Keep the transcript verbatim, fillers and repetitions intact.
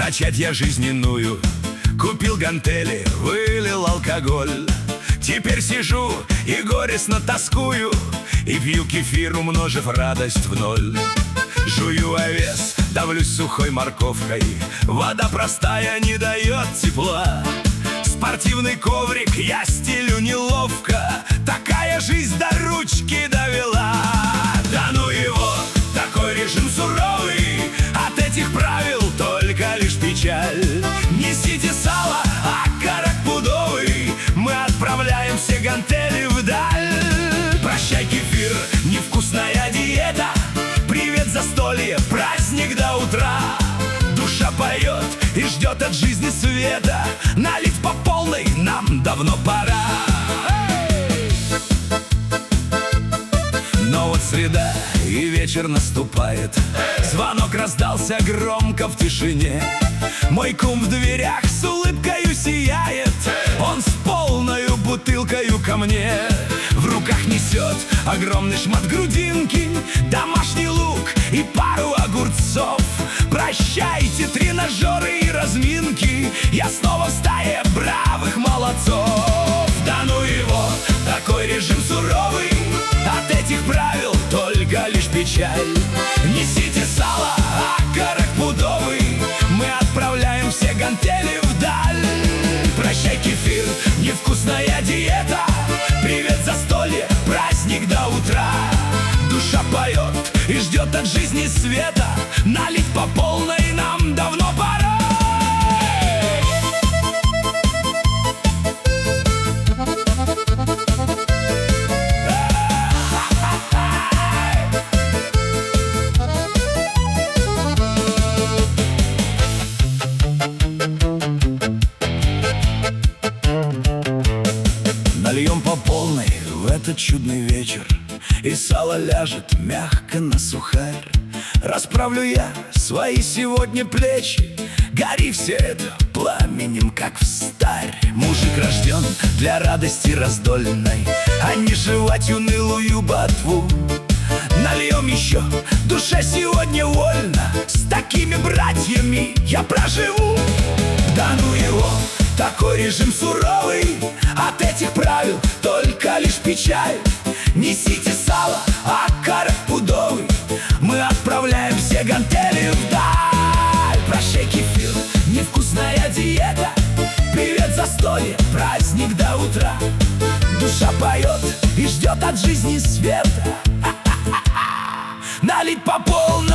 начать я жизненную. Купил гантели, вылил алкоголь. Теперь сижу и горестно тоскую, и пью кефир, умножив радость в ноль. Жую овес, давлюсь сухой морковкой. Вода простая не дает тепла. Спортивный коврик я стелю неловко. Такая жизнь до ручки довела. Да ну его, такой режим суровый. От этих правил только лишь печаль. Несите сало, а карак пудовый. Мы отправляем все гантели вдаль. Прощай, кефир, невкусная диета. Привет, застолье, праздник до утра. Душа поет и ждет от жизни света. Налить по полной нам давно пора. Но вот среда и вечер наступает. Звонок раздался громко в тишине. Мой кум в дверях с улыбкою сияет. Он с полною бутылкою ко мне. В руках несет огромный шмат грудинки, домашний лук и пару огурцов. Прощайте, тренажеры и разминки. Я снова в стае бравых молодцов. Да ну его, такой режим суровый. От этих правил только лишь печаль. Несите сало, а карак пудовый. Мы отправляем все гантели вдаль. Прощай, кефир, невкусная диета. Привет, застолье, праздник до утра. Душа поет и ждет от жизни света. Налить по полной нам давно пора. Нальем по полной в этот чудный вечер, и сало ляжет мягко на сухарь. Расправлю я свои сегодня плечи. Гори все это пламенем, как встарь. Мужик рожден для радости раздольной, а не жевать унылую ботву. Нальем еще, душе сегодня вольно. С такими братьями я проживу. Да ну его, такой режим суровый. От этих правил только лишь печаль. Несите сало, а карак пудовый. Мы отправляем все гантели вдаль. Прощай, кефир, невкусная диета. Привет, застолье, праздник до утра. Душа поет и ждет от жизни света. Налить по полной.